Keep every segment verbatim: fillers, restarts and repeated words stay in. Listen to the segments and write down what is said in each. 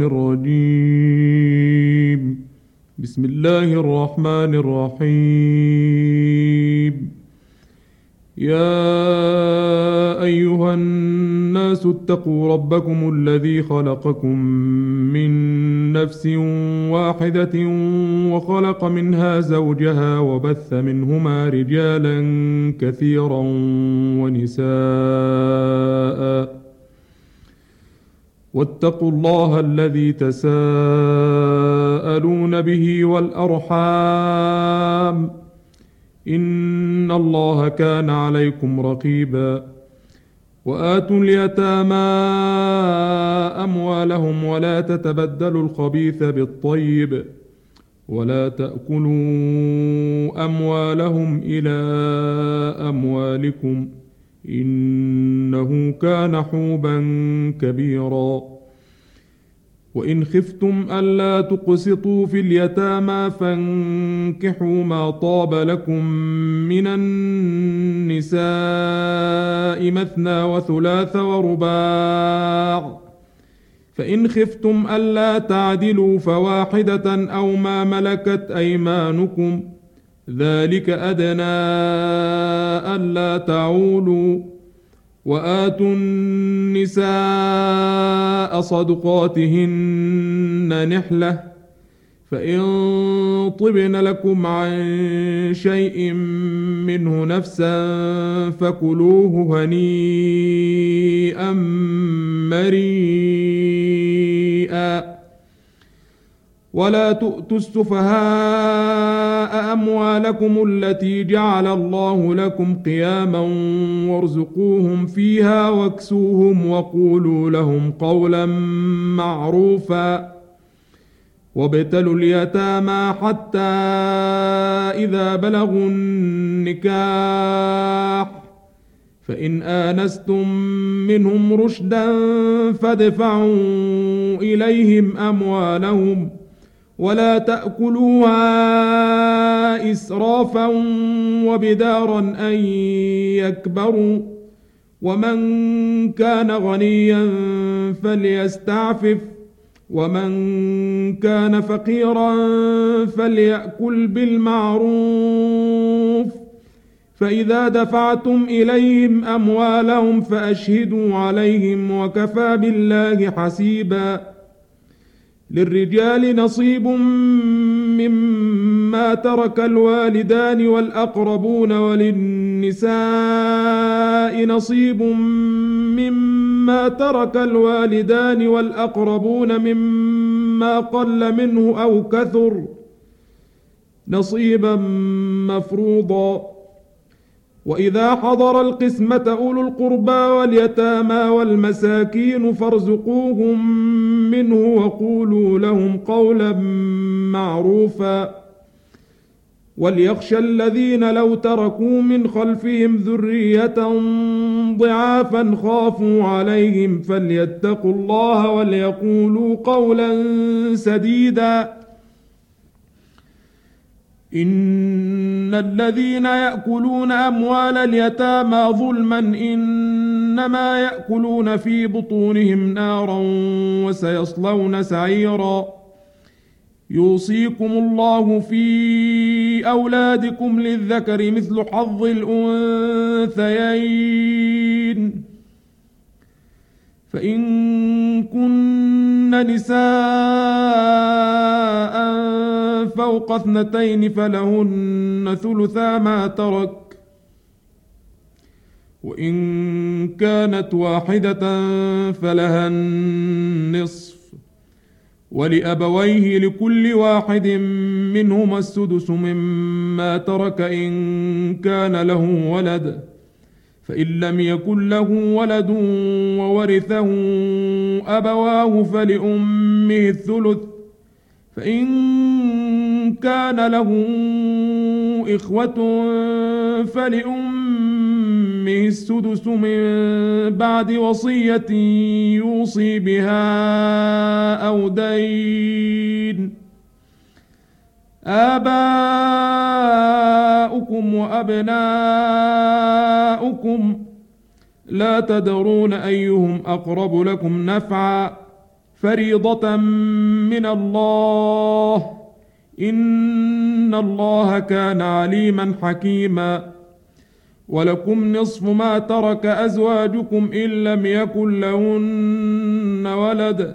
الرجيم. بسم الله الرحمن الرحيم. يا أيها الناس اتقوا ربكم الذي خلقكم من نفس واحدة وخلق منها زوجها وبث منهما رجالا كثيرا ونساء واتقوا الله الذي تساءلون به والأرحام إن الله كان عليكم رقيبا. وآتوا اليتامى أموالهم ولا تتبدلوا الخبيث بالطيب ولا تأكلوا أموالهم إلى أموالكم إنه كان حوبا كبيرا. وإن خفتم ألا تقسطوا في اليتامى فانكحوا ما طاب لكم من النساء مثنى وثلاث ورباع، فإن خفتم ألا تعدلوا فواحدة أو ما ملكت أيمانكم ذلك أدنى ألا تعولوا. وآتوا النساء صدقاتهن نحلة، فإن طبن لكم عن شيء منه نفسا فكلوه هنيئا مريئا. ولا تؤتوا السفهاء أموالكم التي جعل الله لكم قياما وارزقوهم فيها واكسوهم وقولوا لهم قولا معروفا. وابتلوا اليتامى حتى إذا بلغوا النكاح فإن آنستم منهم رشدا فادفعوا إليهم أموالهم ولا تأكلوها إسرافا وبدارا أن يكبروا. ومن كان غنيا فليستعفف ومن كان فقيرا فليأكل بالمعروف. فإذا دفعتم إليهم أموالهم فأشهدوا عليهم وكفى بالله حسيبا. للرجال نصيب مما ترك الوالدان والأقربون وللنساء نصيب مما ترك الوالدان والأقربون مما قل منه أو كثر نصيبا مفروضا. وإذا حضر القسمة أولو القربى واليتامى والمساكين فارزقوهم منه وقولوا لهم قولا معروفا. وليخشى الذين لو تركوا من خلفهم ذرية ضعافا خافوا عليهم فليتقوا الله وليقولوا قولا سديدا. إن الذين يأكلون أموال اليتامى ظلما إنما يأكلون في بطونهم نارا وسيصلون سعيرا. يوصيكم الله في أولادكم للذكر مثل حظ الأنثيين، فإن كن نساء فوق اثنتين فلهن ثلثا ما ترك، وإن كانت واحدة فلها النصف، ولأبويه لكل واحد منهما السدس مما ترك إن كان له ولد، فإن لم يكن له ولد وورثه أبواه فلأمه الثلث، فإن كان له إخوة فلأمه السدس من بعد وصية يوصي بها أو دين. آباؤكم وأبناؤكم لا تدرون أيهم أقرب لكم نفعا فريضة من الله إن الله كان عليما حكيما. ولكم نصف ما ترك أزواجكم إن لم يكن لهن ولد،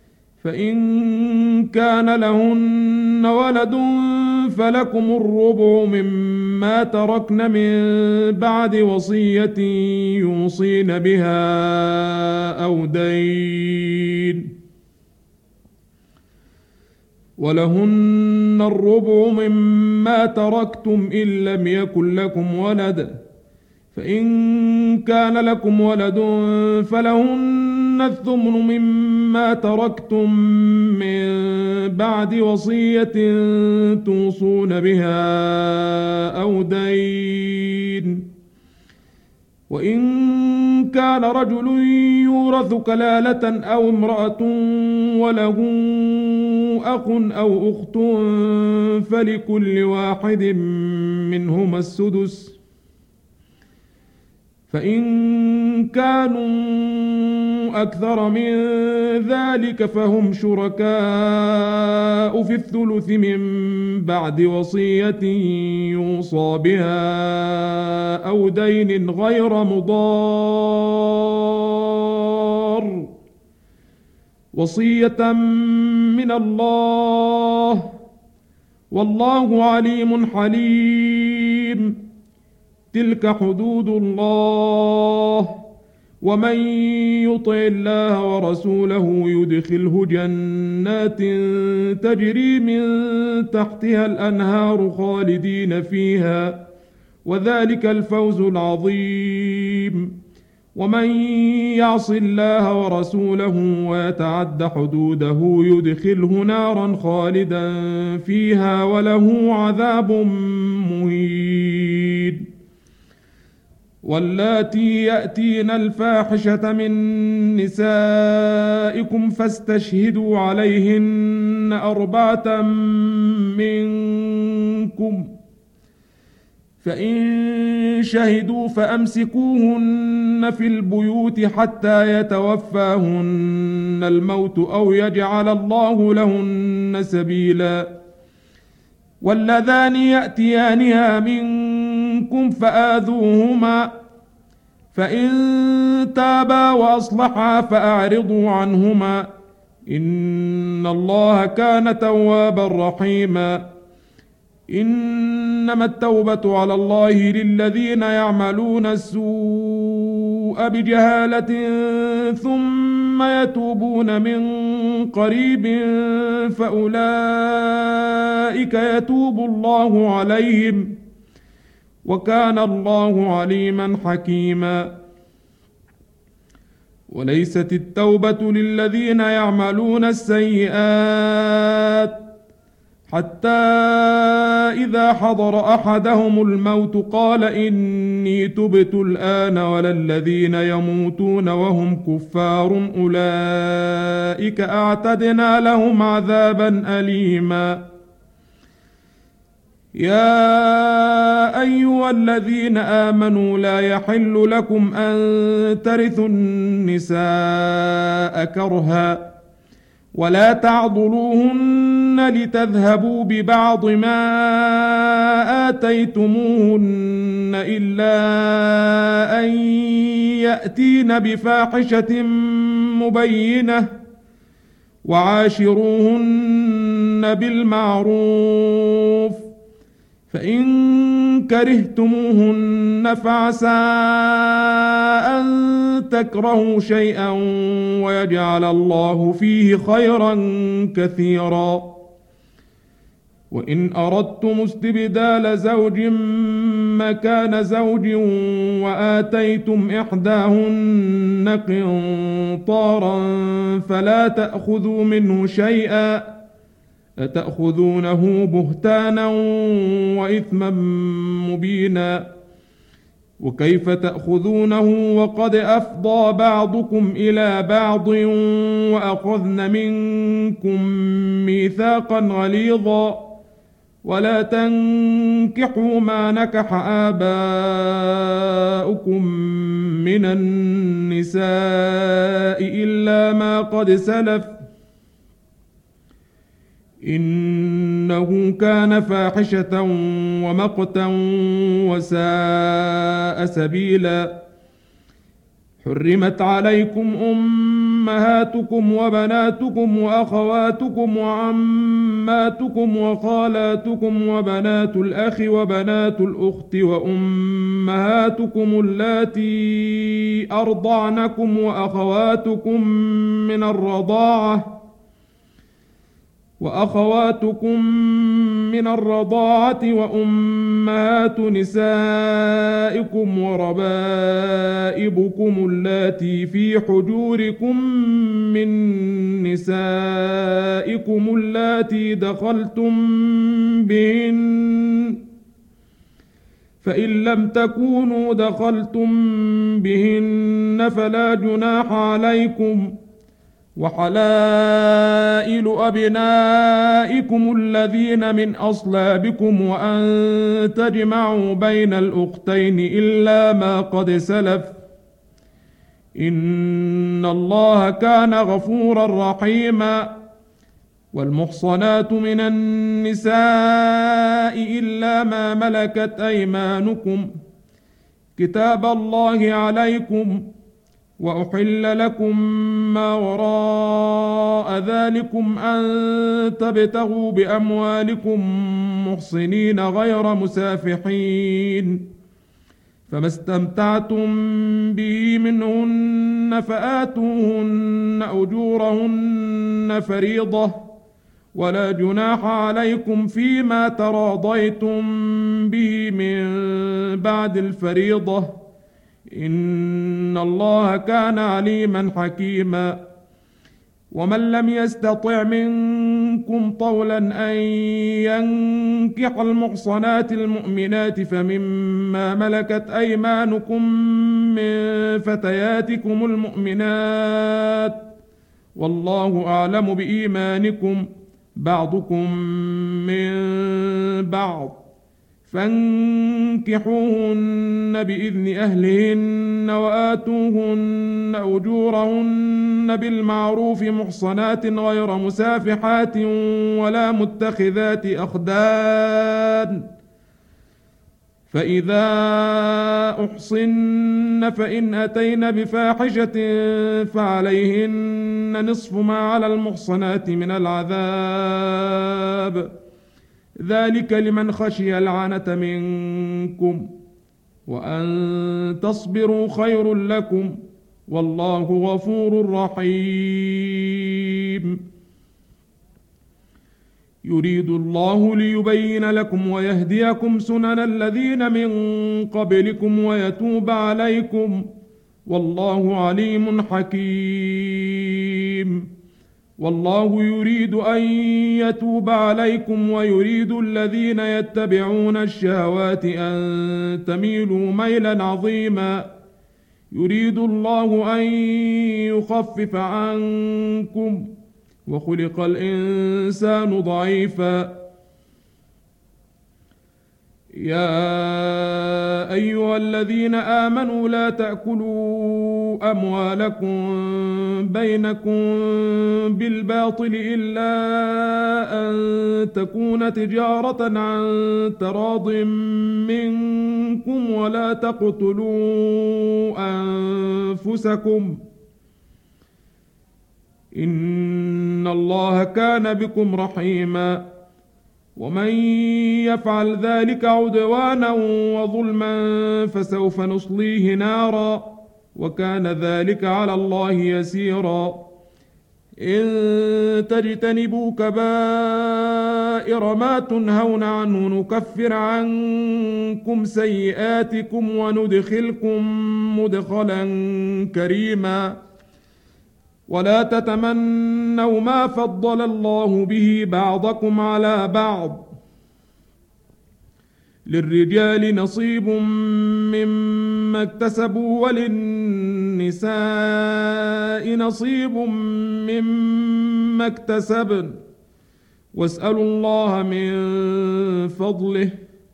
فإن كان لهن ولد فلكم الربع مما تركن من بعد وصية يوصين بها أو دين، ولهن الربع مما تركتم إن لم يكن لكم ولد، فإن كان لكم ولد فلهن الثمن مما تركتم من بعد وصية توصون بها أو دين. وإن كان رجل يورث كلالة أو امرأة وله أخ أو أخت فلكل واحد منهما السدس، فإن كانوا أكثر من ذلك فهم شركاء في الثلث من بعد وصية يوصى بها أو دين غير مضار، وصية من الله والله عليم حليم. تلك حدود الله، ومن يطع الله ورسوله يدخله جنات تجري من تحتها الأنهار خالدين فيها، وذلك الفوز العظيم. ومن يعص الله ورسوله ويتعد حدوده يدخله نارا خالدا فيها وله عذاب مهين. واللاتي يأتين الفاحشة من نسائكم فاستشهدوا عليهن أربعة منكم، فإن شهدوا فأمسكوهن في البيوت حتى يتوفاهن الموت أو يجعل الله لهن سبيلا. واللذان يأتيانها منكم فآذوهما، فإن تابا وأصلحا فأعرضوا عنهما إن الله كان توابا رحيما. إنما التوبة على الله للذين يعملون السوء بجهالة ثم يتوبون من قريب فأولئك يتوب الله عليهم، وكان الله عليما حكيما. وليست التوبة للذين يعملون السيئات حتى إذا حضر أحدهم الموت قال إني تبت الآن، ولا الذين يموتون وهم كفار أولئك أعتدنا لهم عذابا أليما. يا أيها الذين آمنوا لا يحل لكم أن ترثوا النساء كرها، ولا تعضلوهن لتذهبوا ببعض ما آتيتموهن إلا أن يأتين بفاحشة مبينة، وعاشروهن بالمعروف، فإن كرهتموهن فعسى أن تكرهوا شيئا ويجعل الله فيه خيرا كثيرا. وإن أردتم استبدال زوج مكان زوج وآتيتم إحداهن قنطارا فلا تأخذوا منه شيئا، أتأخذونه بهتانا وإثما مبينا. وكيف تأخذونه وقد أفضى بعضكم إلى بعض وأخذن منكم ميثاقا غليظا. ولا تنكحوا ما نكح آباؤكم من النساء إلا ما قد سلف، إنه كان فاحشة ومقتا وساء سبيلا. حرمت عليكم أمهاتكم وبناتكم وأخواتكم وعماتكم وخالاتكم وبنات الأخ وبنات الأخت وأمهاتكم اللاتي أرضعنكم وأخواتكم من الرضاعة وأخواتكم من الرضاعة وأمهات نسائكم وربائبكم اللاتي في حجوركم من نسائكم اللاتي دخلتم بهن، فإن لم تكونوا دخلتم بهن فلا جناح عليكم، وحلائل أبنائكم الذين من أصلابكم وأن تجمعوا بين الأختين إلا ما قد سلف، إن الله كان غفورا رحيما. والمحصنات من النساء إلا ما ملكت أيمانكم، كتاب الله عليكم، وأحل لكم ما وراء ذلكم أن تبتغوا بأموالكم محصنين غير مسافحين، فما استمتعتم به منهن فآتوهن أجورهن فريضة، ولا جناح عليكم فيما تراضيتم به من بعد الفريضة، إن الله كان عليما حكيما. ومن لم يستطع منكم طولا أن ينكح المحصنات المؤمنات فمما ملكت أيمانكم من فتياتكم المؤمنات، والله أعلم بإيمانكم، بعضكم من بعض، فانكحوهن بإذن أهلهن وآتوهن أجورهن بالمعروف محصنات غير مسافحات ولا متخذات أخدان، فإذا أحصن فإن أتين بفاحشة فعليهن نصف ما على المحصنات من العذاب، ذلك لمن خشي العنة منكم، وأن تصبروا خير لكم، والله غفور رحيم. يريد الله ليبين لكم ويهديكم سنن الذين من قبلكم ويتوب عليكم، والله عليم حكيم. والله يريد أن يتوب عليكم ويريد الذين يتبعون الشهوات أن تميلوا ميلا عظيما. يريد الله أن يخفف عنكم، وخلق الإنسان ضعيفا. يا أيها الذين آمنوا لا تأكلوا أموالكم بينكم بالباطل إلا أن تكون تجارة عن تراض منكم، ولا تقتلوا أنفسكم، إن الله كان بكم رحيما. ومن يفعل ذلك عدوانا وظلما فسوف نصليه نارا، وكان ذلك على الله يسيرا. إن تجتنبوا كبائر ما تنهون عنه نكفر عنكم سيئاتكم وندخلكم مدخلا كريما. ولا تتمنوا ما فضل الله به بعضكم على بعض، للرجال نصيب مما اكتسبوا وللنساء نصيب مما اكتسبن، واسألوا الله من فضله،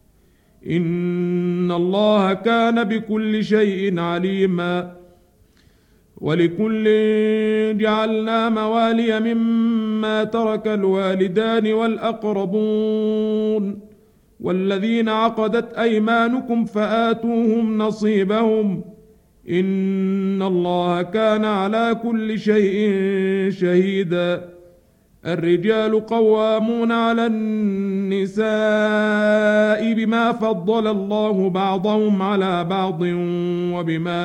إن الله كان بكل شيء عليما. ولكل جعلنا موالي مما مما ترك الوالدان والأقربون والذين عقدت أيمانكم فآتوهم نصيبهم إن الله كان على كل شيء شهيدا. الرجال قوامون على النساء بما فضل الله بعضهم على بعض وبما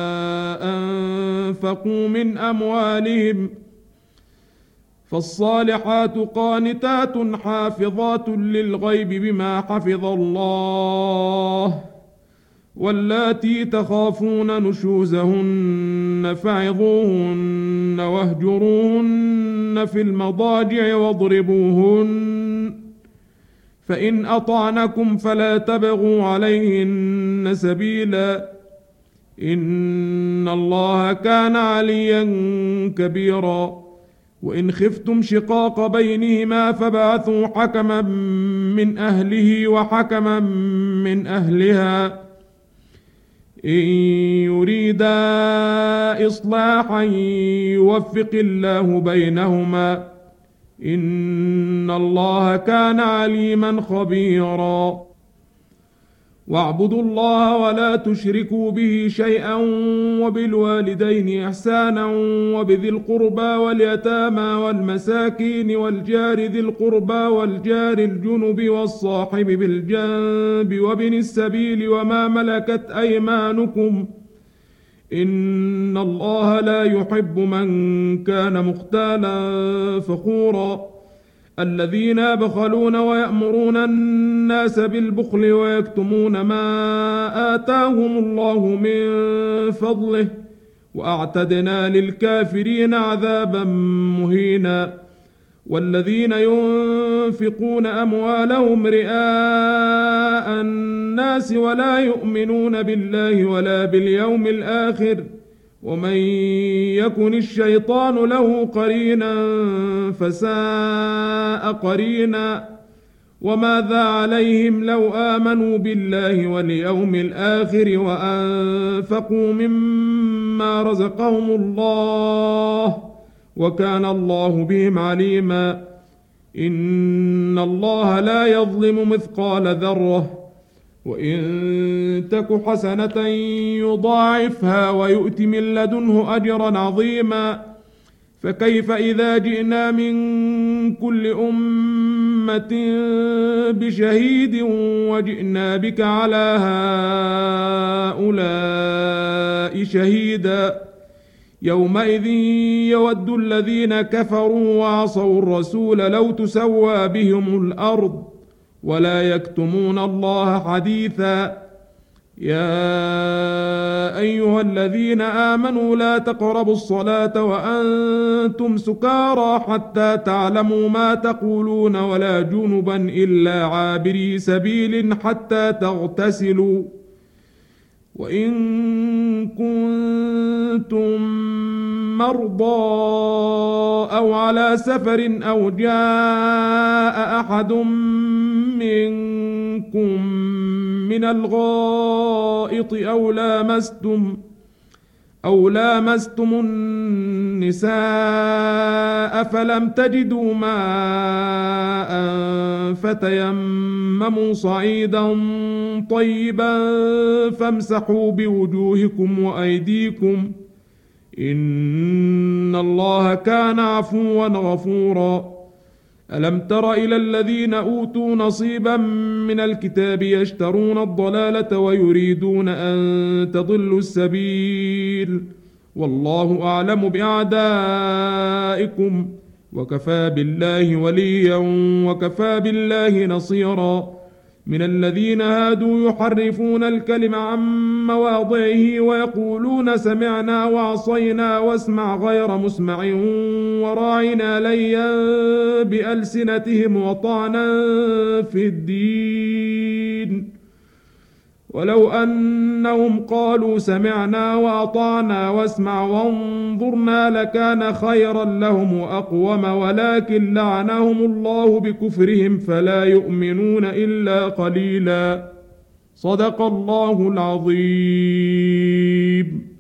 أنفقوا من أموالهم فالصالحات قانتات حافظات للغيب بما حفظ الله واللاتي تخافون نشوزهن فعظوهن واهجروهن في المضاجع واضربوهن فإن أطعنكم فلا تبغوا عليهن سبيلا إن الله كان عليا كبيرا. وإن خفتم شقاق بينهما فبعثوا حكما من أهله وحكما من أهلها إن يريدا إصلاحا يوفق الله بينهما إن الله كان عليما خبيرا. واعبدوا الله ولا تشركوا به شيئا وبالوالدين إحسانا وبذي القربى واليتامى والمساكين والجار ذي القربى والجار الجنب والصاحب بالجنب وابن السبيل وما ملكت أيمانكم إن الله لا يحب من كان مختالا فخورا. الذين يبخلون ويأمرون الناس بالبخل ويكتمون ما آتاهم الله من فضله وأعتدنا للكافرين عذابا مهينا. والذين ينفقون أموالهم رئاء الناس ولا يؤمنون بالله ولا باليوم الآخر ومن يكن الشيطان له قرينا فساء قرينا. وماذا عليهم لو آمنوا بالله واليوم الآخر وأنفقوا مما رزقهم الله وكان الله بهم عليما. إن الله لا يظلم مثقال ذرة وإن تك حسنة يضاعفها ويؤت من لدنه أجرا عظيما. فكيف إذا جئنا من كل أمة بشهيد وجئنا بك على هؤلاء شهيدا يومئذ يود الذين كفروا وعصوا الرسول لو تسوى بهم الأرض ولا يكتمون الله حديثا. يا أيها الذين آمنوا لا تقربوا الصلاة وأنتم سكارى حتى تعلموا ما تقولون ولا جنبا إلا عابري سبيل حتى تغتسلوا وإن كنتم مرضى أو على سفر أو جاء أحد منكم من الغائط أو لامستم أو لامستم النساء فلم تجدوا ماء فتيمموا صعيدا طيبا فامسحوا بوجوهكم وأيديكم إن الله كان عفوا غفورا. ألم تر إلى الذين أوتوا نصيبا من الكتاب يشترون الضلالة ويريدون أن تضلوا السبيل والله أعلم بأعدائكم وكفى بالله وليا وكفى بالله نصيرا. من الذين هادوا يحرفون الكلم عن مواضعه ويقولون سمعنا وعصينا واسمع غير مسمع وراعنا ليا بألسنتهم وطعنا في الدين ولو أنهم قالوا سمعنا وأطعنا واسمع وانظرنا لكان خيرا لهم وأقوم ولكن لعنهم الله بكفرهم فلا يؤمنون إلا قليلا. صدق الله العظيم.